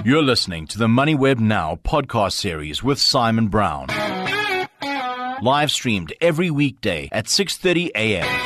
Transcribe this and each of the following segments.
You're listening to the MoneyWeb Now podcast series with Simon Brown. Live streamed every weekday at 6:30 a.m.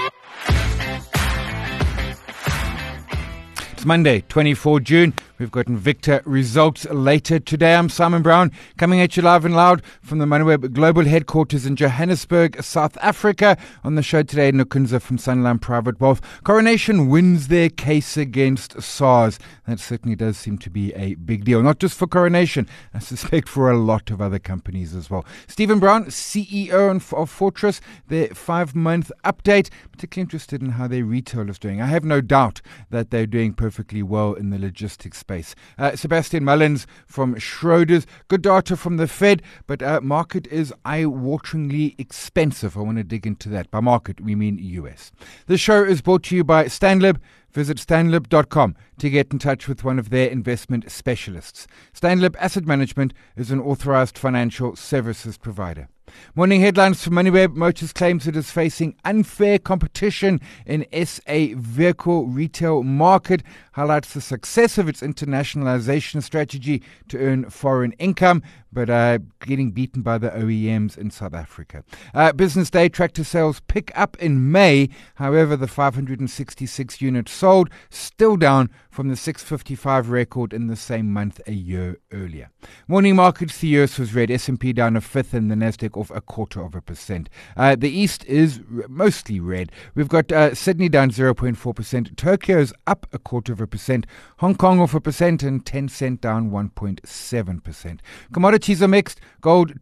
It's Monday, 24 June. We've got Invicta results later today. I'm Simon Brown, coming at you live and loud from the MoneyWeb Global Headquarters in Johannesburg, South Africa. On the show today, Nkunza from Sanlam Private Wealth. Coronation wins their case against SARS. That certainly does seem to be a big deal, not just for Coronation, I suspect for a lot of other companies as well. Stephen Brown, CEO of Fortress, their 5-month update. Particularly interested in how their retail is doing. I have no doubt that they're doing perfectly well in the logistics space. Sebastian Mullins from Schroders. Good data from the Fed, but market is eye-wateringly expensive. I want to dig into that. By market, we mean US. The show is brought to you by Stanlib. Visit stanlib.com to get in touch with one of their investment specialists. Stanlib Asset Management is an authorized financial services provider. Morning headlines from MoneyWeb. Motors claims it is facing unfair competition in SA vehicle retail market. Highlights the success of its internationalization strategy to earn foreign income, but getting beaten by the OEMs in South Africa. Business day tractor sales pick up in May. However, the 566 units sold still down from the 655 record in the same month a year earlier. Morning markets, the US was red. S&P down a fifth and the Nasdaq off 0.25%. The East is mostly red. We've got Sydney down 0.4%. Tokyo is up 0.25%. Hong Kong off 1% and Tencent down 1.7%. Commodities are mixed. Gold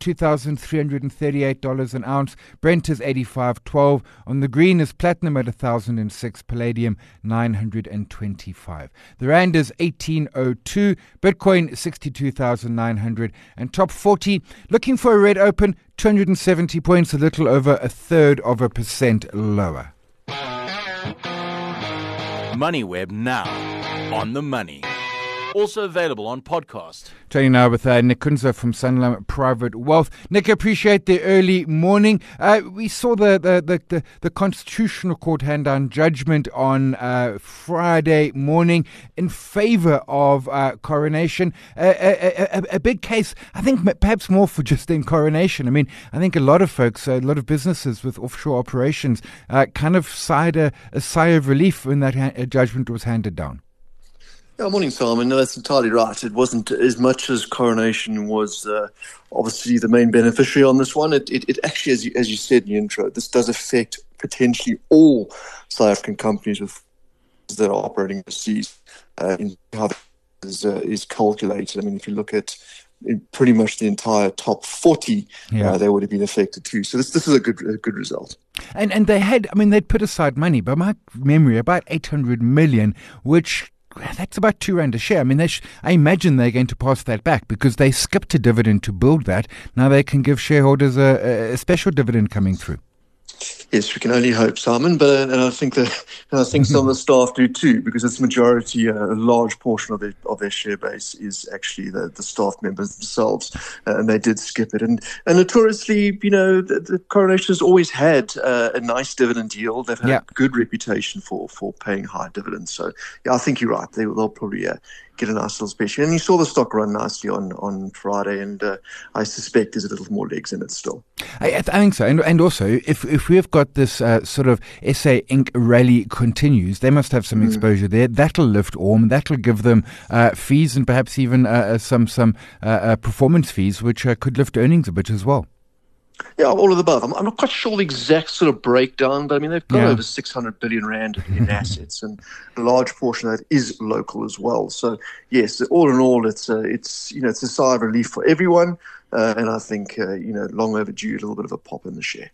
$2,338 an ounce. Brent is 85.12. On the green is platinum at 1,006. Palladium 925. The rand is 18.02. Bitcoin 62,900. And top 40 looking for a red open. 270 points, a little over 1/3% lower. MoneyWeb Now, on the money. Also available on podcast. Turning now with Nick Kunza from Sanlam Private Wealth. Nick, appreciate the early morning. We saw the Constitutional Court hand down judgment on Friday morning in favor of Coronation. A big case, I think perhaps more for just in Coronation. I mean, I think a lot of folks, a lot of businesses with offshore operations kind of sighed a sigh of relief when that judgment was handed down. Yeah, morning, Simon. No, that's entirely right. It wasn't as much as Coronation was obviously the main beneficiary on this one. It actually, as you said in the intro, this does affect potentially all South African companies that are operating overseas in how that is calculated. I mean, if you look at pretty much the entire top 40, they would have been affected too. So this is a good result. And they'd put aside money, by my memory, about 800 million, which that's about R2 a share. I mean, I imagine they're going to pass that back because they skipped a dividend to build that. Now they can give shareholders a special dividend coming through. Yes, we can only hope, Simon. But I think some of the staff do too, because it's majority, a large portion of their share base is actually the staff members themselves, and they did skip it. And notoriously, the Coronation has always had a nice dividend yield. They've had a good reputation for paying high dividends. So yeah, I think you're right. They'll probably get a nice little special. And you saw the stock run nicely on Friday, and I suspect there's a little more legs in it still. I think so. And also, if we've got this sort of SA Inc. rally continues, they must have some exposure there. That'll lift Orm. That'll give them fees and perhaps even some performance fees, which could lift earnings a bit as well. Yeah, all of the above. I'm not quite sure the exact sort of breakdown, but I mean, they've got over 600 billion rand in assets, and a large portion of that is local as well. So yes, all in all, it's a sigh of relief for everyone. And I think, long overdue, a little bit of a pop in the share.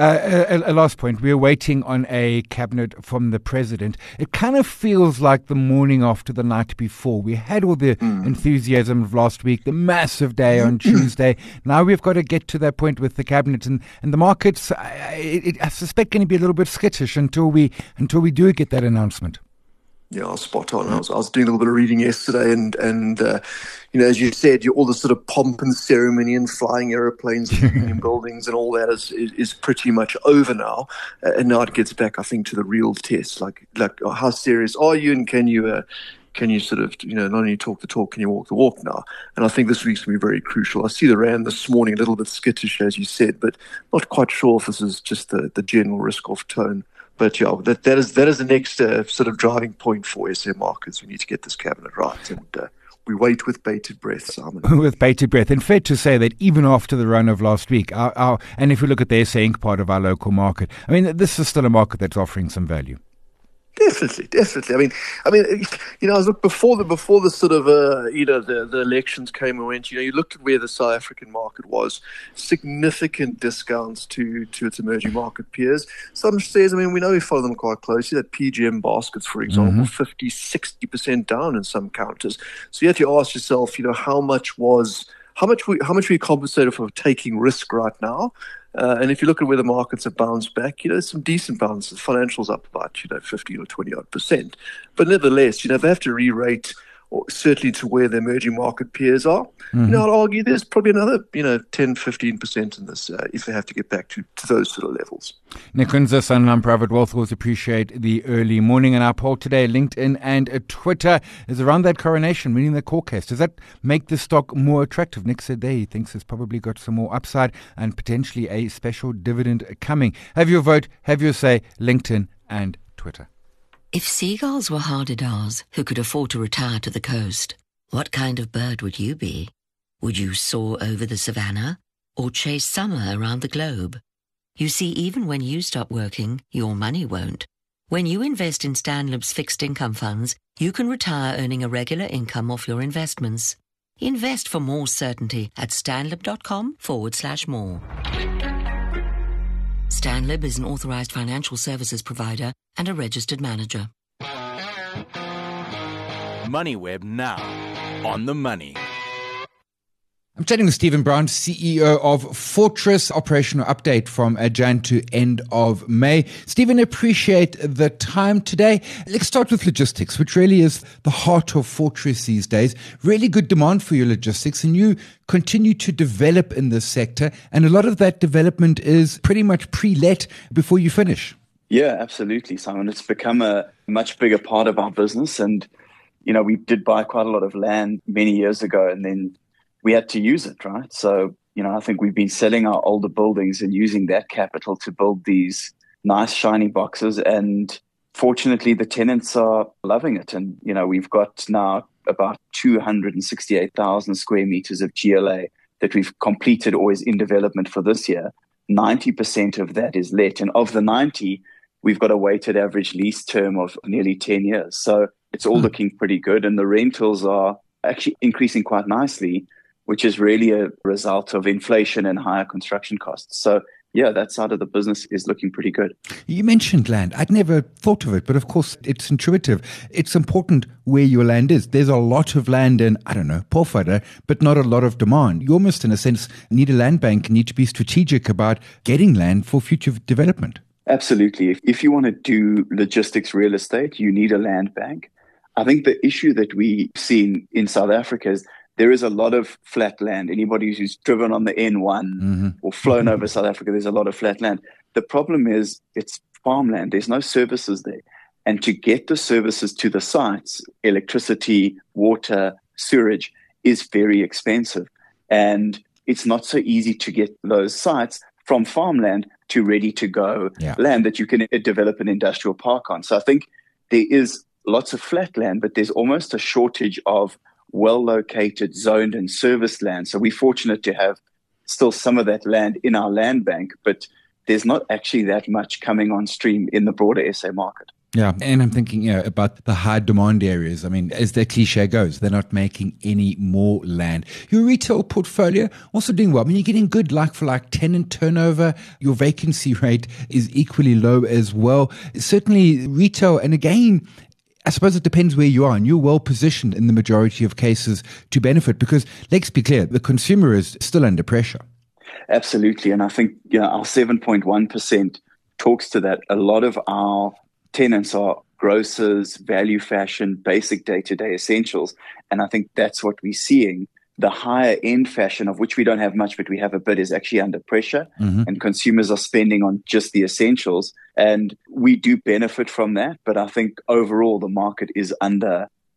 A last point. We're waiting on a cabinet from the president. It kind of feels like the morning after the night before. We had all the enthusiasm of last week, the massive day on Tuesday. Now we've got to get to that point with the cabinet. And the markets, I suspect, going to be a little bit skittish until we do get that announcement. Yeah, spot on. I was doing a little bit of reading yesterday, and as you said, all the sort of pomp and ceremony and flying aeroplanes and buildings and all that is pretty much over now. And now it gets back, I think, to the real test, like how serious are you, and can you can you sort of, not only talk the talk, can you walk the walk now? And I think this week's going to be very crucial. I see the rand this morning a little bit skittish, as you said, but not quite sure if this is just the general risk-off tone. But yeah, that is the next sort of driving point for SA markets. We need to get this cabinet right, and we wait with bated breath, Simon. With bated breath. And fair to say that even after the run of last week, and if we look at the SA Inc. part of our local market, I mean, this is still a market that's offering some value. Definitely. I mean, I look before the sort of the elections came and went. You looked at where the South African market was, significant discounts to its emerging market peers. Some shares, we know we follow them quite closely. That PGM baskets, for example, 50-60% down in some counters. So you have to ask yourself, how much were you compensated for taking risk right now? And if you look at where the markets have bounced back, there's some decent bounces. Financials up about, 15 or 20 odd %. But nevertheless, they have to re-rate, or certainly to where the emerging market peers are. I'd argue there's probably another, 10-15% in this if they have to get back to those sort of levels. Nick Windsor, Sanlam Private Wealth, always appreciate the early morning. And our poll today, LinkedIn and Twitter, is around that coronation, meaning the court case. Does that make the stock more attractive? Nick said there he thinks it's probably got some more upside and potentially a special dividend coming. Have your vote, have your say, LinkedIn and Twitter. If seagulls were hard-as who could afford to retire to the coast, what kind of bird would you be? Would you soar over the savannah or chase summer around the globe? You see, even when you stop working, your money won't. When you invest in Stanlib's fixed income funds, you can retire earning a regular income off your investments. Invest for more certainty at stanlib.com/more. Stanlib is an authorized financial services provider and a registered manager. MoneyWeb now, on the money. I'm chatting with Stephen Brown, CEO of Fortress. Operational update from Jan to end of May. Stephen, appreciate the time today. Let's start with logistics, which really is the heart of Fortress these days. Really good demand for your logistics, and you continue to develop in this sector. And a lot of that development is pretty much pre-let before you finish. Yeah, absolutely, Simon. It's become a much bigger part of our business. And, we did buy quite a lot of land many years ago, and then we had to use it, right? So, I think we've been selling our older buildings and using that capital to build these nice, shiny boxes. And fortunately, the tenants are loving it. And, we've got now about 268,000 square meters of GLA that we've completed or is in development for this year. 90% of that is let. And of the 90, we've got a weighted average lease term of nearly 10 years. So it's all looking pretty good. And the rentals are actually increasing quite nicely, which is really a result of inflation and higher construction costs. So, yeah, that side of the business is looking pretty good. You mentioned land. I'd never thought of it, but of course it's intuitive. It's important where your land is. There's a lot of land in, Porfada, but not a lot of demand. You almost, in a sense, need a land bank, need to be strategic about getting land for future development. Absolutely. If you want to do logistics real estate, you need a land bank. I think the issue that we see in South Africa is there is a lot of flat land. Anybody who's driven on the N1 or flown over South Africa, there's a lot of flat land. The problem is it's farmland. There's no services there. And to get the services to the sites, electricity, water, sewage, is very expensive. And it's not so easy to get those sites from farmland to ready-to-go land that you can develop an industrial park on. So I think there is lots of flat land, but there's almost a shortage of well-located, zoned and serviced land. So we're fortunate to have still some of that land in our land bank, but there's not actually that much coming on stream in the broader SA market. Yeah, and I'm thinking about the high demand areas. I mean, as the cliche goes, they're not making any more land. Your retail portfolio also doing well. I mean, you're getting good like-for-like tenant turnover. Your vacancy rate is equally low as well. Certainly retail, and again, I suppose it depends where you are, and you're well positioned in the majority of cases to benefit because, let's be clear, the consumer is still under pressure. Absolutely. And I think our 7.1% talks to that. A lot of our tenants are grocers, value fashion, basic day-to-day essentials. And I think that's what we're seeing. The higher end fashion, of which we don't have much, but we have a bit, is actually under pressure. And consumers are spending on just the essentials. And we do benefit from that. But I think overall the market is under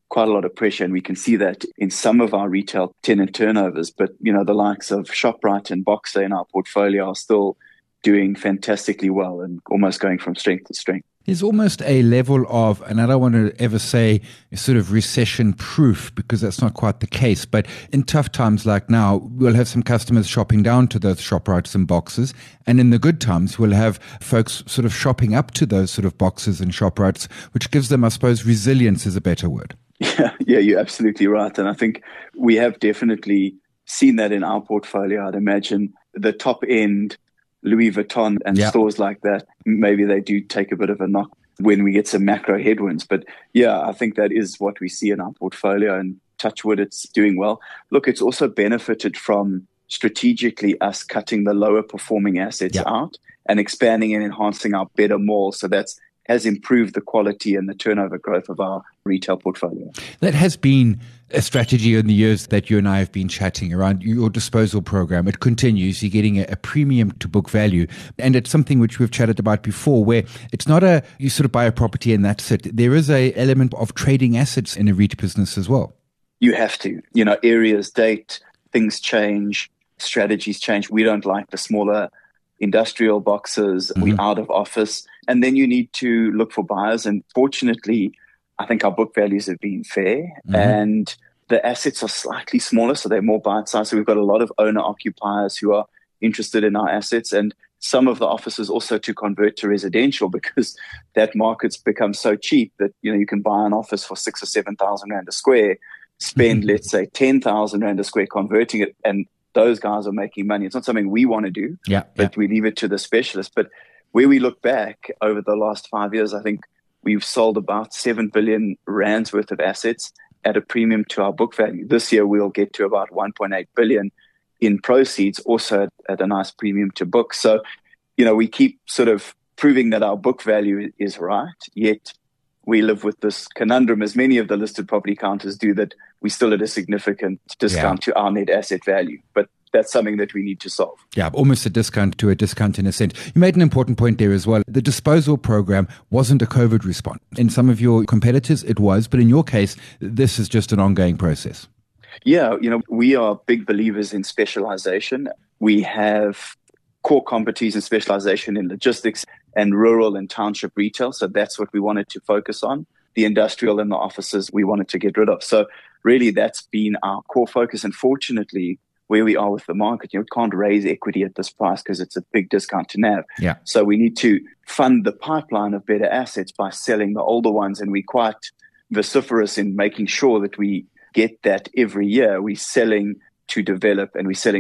quite a lot of pressure, and we can see that in some of our retail tenant turnovers. But, the likes of ShopRite and Boxer in our portfolio are still doing fantastically well and almost going from strength to strength. There's almost a level of, and I don't want to ever say sort of recession proof because that's not quite the case, but in tough times like now, we'll have some customers shopping down to those ShopRites and Boxes. And in the good times, we'll have folks sort of shopping up to those sort of Boxes and ShopRites, which gives them, I suppose, resilience is a better word. Yeah, you're absolutely right. And I think we have definitely seen that in our portfolio. I'd imagine the top end Louis Vuitton and stores like that, maybe they do take a bit of a knock when we get some macro headwinds. But yeah, I think that is what we see in our portfolio, and touch wood, it's doing well. Look, it's also benefited from strategically us cutting the lower performing assets out and expanding and enhancing our better malls. So has improved the quality and the turnover growth of our retail portfolio. That has been a strategy in the years that you and I have been chatting around your disposal program. It continues. You're getting a premium to book value. And it's something which we've chatted about before, where it's not you sort of buy a property and that's it. There is a element of trading assets in a REIT business as well. You have to. Areas date, things change, strategies change. We don't like the smaller industrial boxes. We're out of office. And then you need to look for buyers. And fortunately, I think our book values have been fair. And the assets are slightly smaller, so they're more bite-sized. So we've got a lot of owner-occupiers who are interested in our assets. And some of the offices also to convert to residential because that market's become so cheap that, you can buy an office for 6,000 or 7,000 Rand a square, spend, let's say, 10,000 Rand a square converting it, and those guys are making money. It's not something we want to do, but we leave it to the specialists. But where we look back over the last 5 years, I think we've sold about 7 billion rands worth of assets at a premium to our book value. This year, we'll get to about 1.8 billion in proceeds, also at a nice premium to book. So, we keep sort of proving that our book value is right, yet we live with this conundrum, as many of the listed property counters do, that we still at a significant discount to our net asset value. But that's something that we need to solve. Yeah, almost a discount to a discount in a sense. You made an important point there as well. The disposal program wasn't a COVID response. In some of your competitors, it was. But in your case, this is just an ongoing process. Yeah, we are big believers in specialization. We have core competencies and specialization in logistics and rural and township retail. So that's what we wanted to focus on. The industrial and the offices we wanted to get rid of. So really that's been our core focus. And fortunately, where we are with the market, we can't raise equity at this price because it's a big discount to NAV. Yeah. So we need to fund the pipeline of better assets by selling the older ones. And we're quite vociferous in making sure that we get that every year. We're selling to develop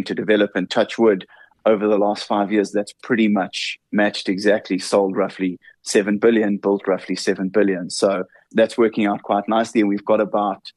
and touch wood. Over the last 5 years, that's pretty much matched exactly, sold roughly 7 billion, built roughly 7 billion. So that's working out quite nicely. And we've got about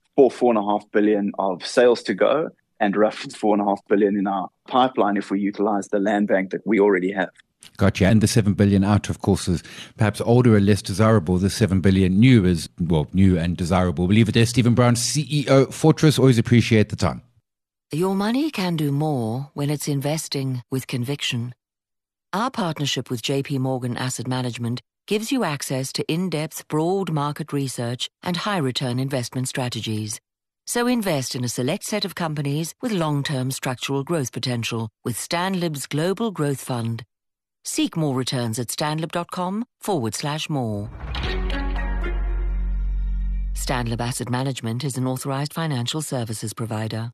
4.5 billion of sales to go and roughly 4.5 billion in our pipeline if we utilize the land bank that we already have. Gotcha. And the 7 billion out, of course, is perhaps older and less desirable. The 7 billion new is, new and desirable. We'll leave it there. Stephen Brown, CEO, Fortress. Always appreciate the time. Your money can do more when it's investing with conviction. Our partnership with JP Morgan Asset Management gives you access to in-depth, broad market research and high-return investment strategies. So invest in a select set of companies with long-term structural growth potential with Stanlib's Global Growth Fund. Seek more returns at stanlib.com/more. Stanlib Asset Management is an authorized financial services provider.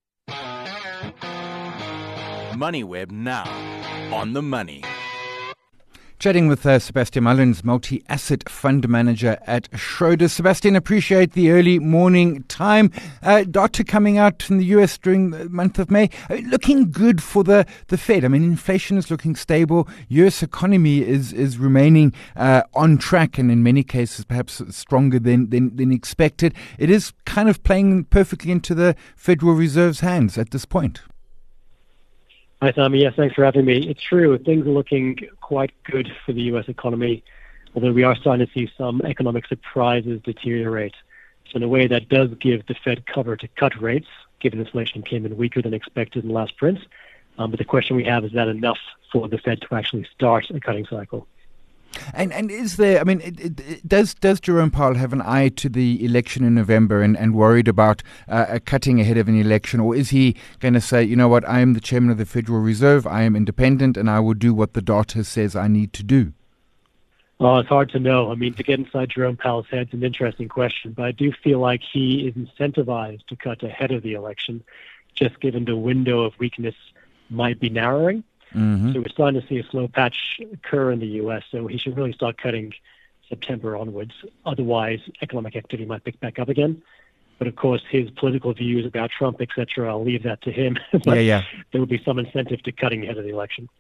MoneyWeb now on the money. Chatting with Sebastian Mullins, multi-asset fund manager at Schroders. Sebastian, appreciate the early morning time. Data coming out from the US during the month of May, looking good for the Fed. I mean, inflation is looking stable. US economy is remaining on track, and in many cases perhaps stronger than expected. It is kind of playing perfectly into the Federal Reserve's hands at this point. Hi, Simon. Yes, thanks for having me. It's true. Things are looking quite good for the U.S. economy, although we are starting to see some economic surprises deteriorate. So in a way, that does give the Fed cover to cut rates, given inflation came in weaker than expected in the last print. But the question we have, is that enough for the Fed to actually start a cutting cycle? And is there, I mean, does Jerome Powell have an eye to the election in November and worried about cutting ahead of an election? Or is he going to say, you know what, I am the chairman of the Federal Reserve, I am independent, and I will do what the data says I need to do? Well, it's hard to know. I mean, to get inside Jerome Powell's head is an interesting question, but I do feel like he is incentivized to cut ahead of the election, just given the window of weakness might be narrowing. Mm-hmm. So we're starting to see a slow patch occur in the U.S., so he should really start cutting September onwards. Otherwise, economic activity might pick back up again. But, of course, his political views about Trump, et cetera, I'll leave that to him. But there will be some incentive to cutting ahead of the election.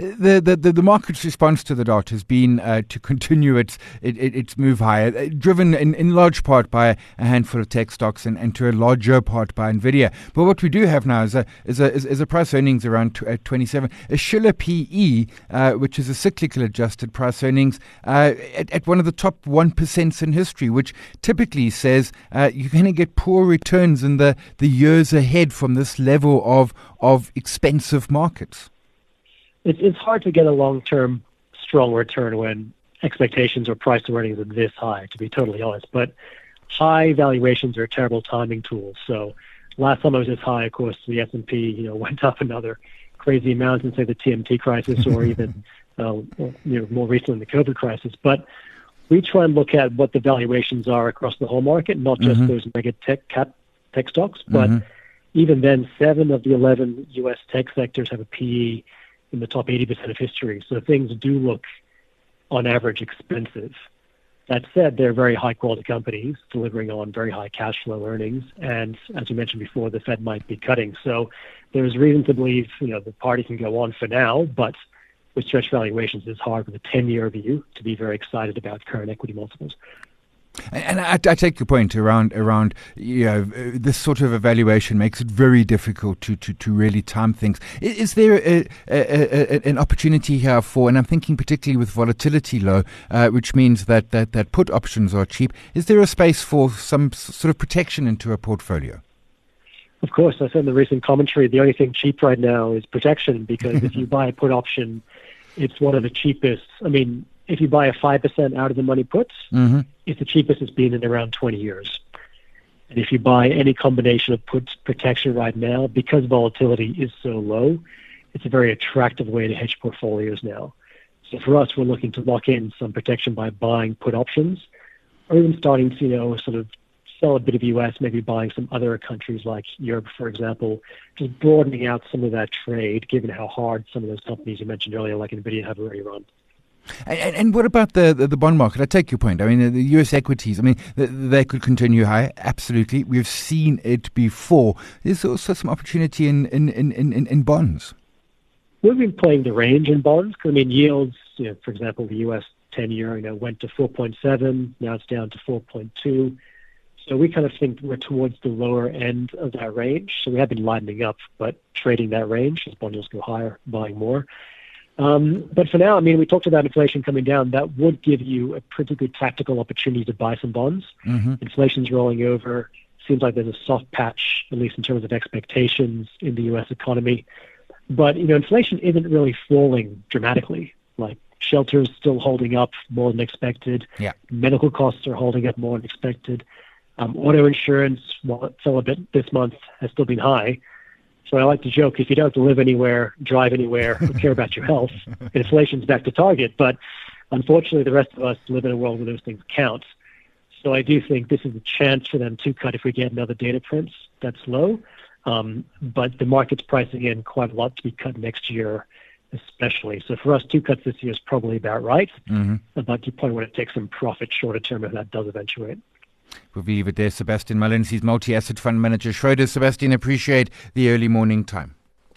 The market's response to the dot has been to continue its move higher, driven in large part by a handful of tech stocks and to a larger part by Nvidia. But what we do have now is a price earnings around 27, a Schiller PE, which is a cyclical adjusted price earnings at one of the top 1% in history, which typically says you're going to get poor returns in the years ahead from this level of expensive markets. It's hard to get a long-term strong return when expectations or price to earnings are this high, to be totally honest. But high valuations are a terrible timing tool. So last time I was this high, of course, the S&P went up another crazy amount in, say, the TMT crisis or even more recently the COVID crisis. But we try and look at what the valuations are across the whole market, not just those mega tech stocks. But even then, 7 of the 11 U.S. tech sectors have a PE in the top 80% of history. So things do look, on average, expensive. That said, they're very high-quality companies delivering on very high cash flow earnings. And as you mentioned before, the Fed might be cutting. So there's reason to believe, the party can go on for now, but with stretched valuations, it's hard with a 10-year view to be very excited about current equity multiples. And I take your point around this sort of evaluation makes it very difficult to really time things. Is there an opportunity here for, and I'm thinking particularly with volatility low, which means that put options are cheap, is there a space for some sort of protection into a portfolio? Of course. I said in the recent commentary, the only thing cheap right now is protection, because if you buy a put option, it's one of the cheapest. I mean, if you buy a 5% out of the money puts, it's the cheapest it's been in around 20 years. And if you buy any combination of puts protection right now, because volatility is so low, it's a very attractive way to hedge portfolios now. So for us, we're looking to lock in some protection by buying put options, or even starting to, sort of sell a bit of US, maybe buying some other countries like Europe, for example, just broadening out some of that trade, given how hard some of those companies you mentioned earlier, like Nvidia, have already run. And what about the bond market? I take your point. I mean, the U.S. equities, I mean, they could continue high. Absolutely. We've seen it before. There's also some opportunity in bonds. We've been playing the range in bonds. I mean, yields, for example, the U.S. 10-year, went to 4.7. Now it's down to 4.2. So we kind of think we're towards the lower end of that range. So we have been lightening up, but trading that range as bond yields go higher, buying more. But for now, I mean, we talked about inflation coming down. That would give you a pretty good tactical opportunity to buy some bonds. Inflation's rolling over. Seems like there's a soft patch, at least in terms of expectations in the U.S. economy. But, inflation isn't really falling dramatically. Like, shelter's still holding up more than expected. Yeah. Medical costs are holding up more than expected. Auto insurance, while it fell a bit this month, has still been high. So I like to joke, if you don't have to live anywhere, drive anywhere, or care about your health, inflation's back to target. But unfortunately, the rest of us live in a world where those things count. So I do think this is a chance for them to cut if we get another data print that's low. But the market's pricing in quite a lot to be cut next year, especially. So for us, 2 cuts this year is probably about right. But you probably want to take some profit shorter term if that does eventuate. We'll leave it there. Sebastian Mullins, he's multi-asset fund manager, Schroders. Sebastian, appreciate the early morning time.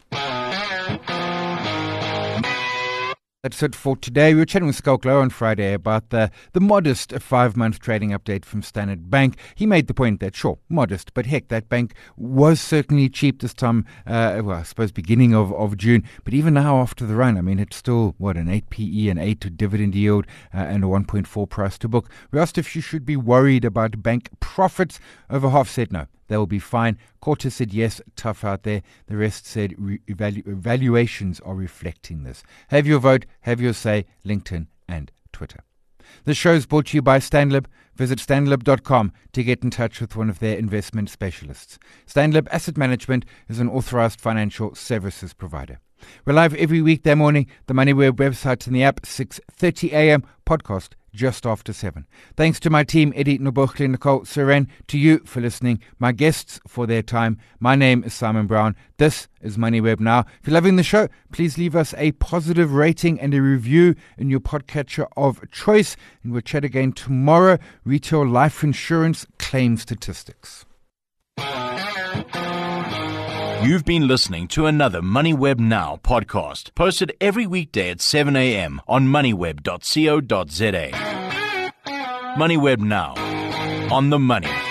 That's it for today. We were chatting with Schalk Louw on Friday about the modest 5-month trading update from Standard Bank. He made the point that, sure, modest, but heck, that bank was certainly cheap this time, I suppose beginning of June. But even now after the run, I mean, it's still, an 8 PE, an 8 dividend yield, and a 1.4 price to book. We asked if you should be worried about bank profits. Over half said no. They will be fine. Quarter said yes, tough out there. The rest said valuations are reflecting this. Have your vote, have your say. LinkedIn and Twitter. This show is brought to you by Stanlib. Visit stanlib.com to get in touch with one of their investment specialists. Stanlib Asset Management is an authorized financial services provider. We're live every weekday morning, the MoneyWeb website and the app, 6:30 a.m., podcast just after 7. Thanks to my team, Eddie Nobochle, Nicole Seren, to you for listening, my guests for their time. My name is Simon Brown. This is MoneyWeb Now. If you're loving the show, please leave us a positive rating and a review in your podcatcher of choice. And we'll chat again tomorrow. Retail life insurance claim statistics. You've been listening to another MoneyWeb Now podcast, posted every weekday at 7 a.m. on moneyweb.co.za. MoneyWeb Now, on the money.